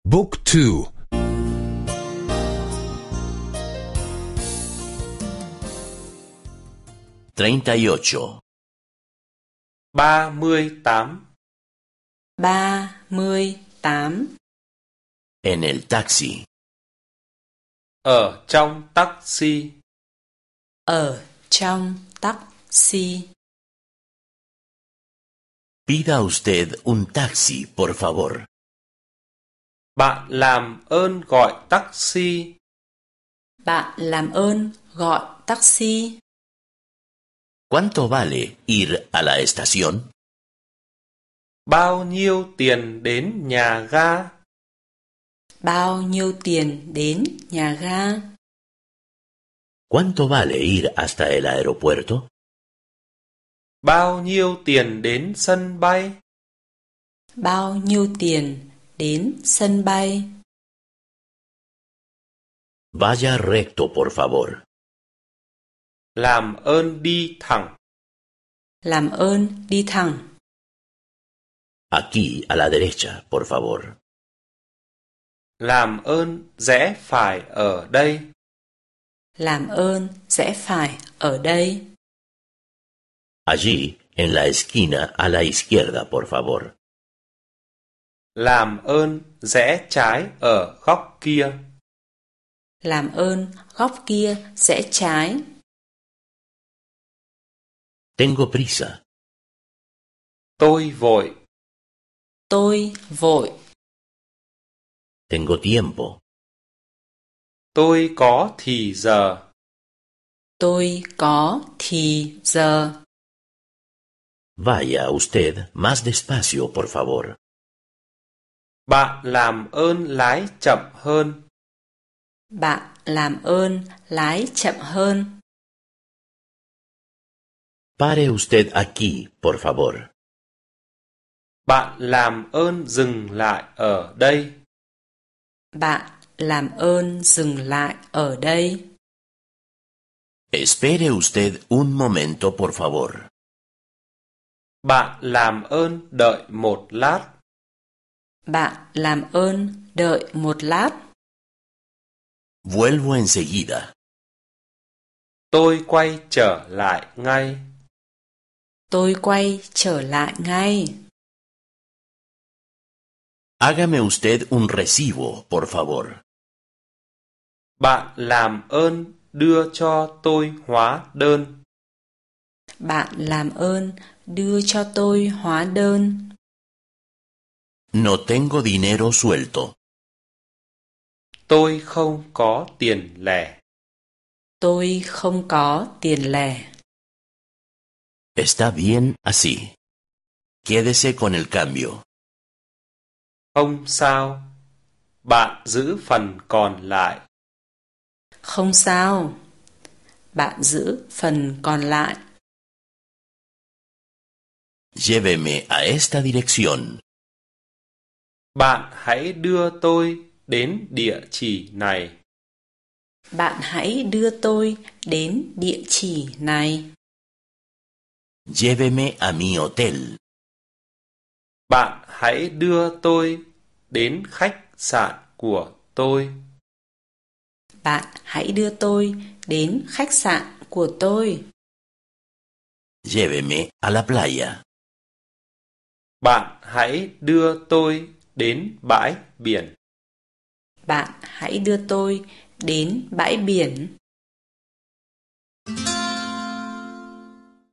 Book 2. 38. 38. 38. En el taxi. Ở trong taxi. Ở trong taxi. Pida usted un taxi, por favor. Bạn làm ơn gọi taxi. Bạn làm ơn gọi taxi. ¿Cuánto vale ir a la estación? Bao nhiêu tiền đến nhà ga? Bao nhiêu tiền đến nhà ga? ¿Cuánto vale ir hasta el aeropuerto? Bao nhiêu tiền đến sân bay? Bao nhiêu tiền đến sân bay? Vaya recto, por favor. Làm ơn đi thẳng. Làm ơn đi thẳng. Aquí, a la derecha, por favor. Làm ơn rẽ phải ở đây. Làm ơn rẽ phải ở đây. Allí, en la esquina, a la izquierda, por favor. Làm ơn rẽ trái ở góc kia. Làm ơn góc kia rẽ trái. Tengo prisa. Tôi vội. Tôi vội. Tengo tiempo. Tôi có thì giờ. Tôi có thì giờ. Vaya usted más despacio, por favor. Bạn làm ơn lái chậm hơn. Bạn làm ơn lái chậm hơn. Pare usted aquí, por favor. Bạn làm ơn dừng lại ở đây. Bạn làm ơn dừng lại ở đây. Espere usted un momento, por favor. Bạn làm ơn đợi một lát. Bạn làm ơn đợi một lát. Vuelvo enseguida. Tôi quay trở lại ngay. Tôi quay trở lại ngay. Hágame usted un recibo, por favor. Bạn làm ơn đưa cho tôi hóa đơn. Bạn làm ơn đưa cho tôi hóa đơn. No tengo dinero suelto. Tôi không có tiền lẻ. Tôi không có tiền lẻ. Está bien así. Quédese con el cambio. Không sao. Bạn giữ phần còn lại. Không sao. Bạn giữ phần còn lại. Lléveme a esta dirección. Bạn hãy đưa tôi đến địa chỉ này. Bạn hãy đưa tôi đến địa chỉ này. Lléveme a mi hotel. Bạn hãy đưa tôi đến khách sạn của tôi. Bạn hãy đưa tôi đến khách sạn của tôi. Lléveme a la playa. Bạn hãy đưa tôi đến bãi biển. Bạn hãy đưa tôi đến bãi biển.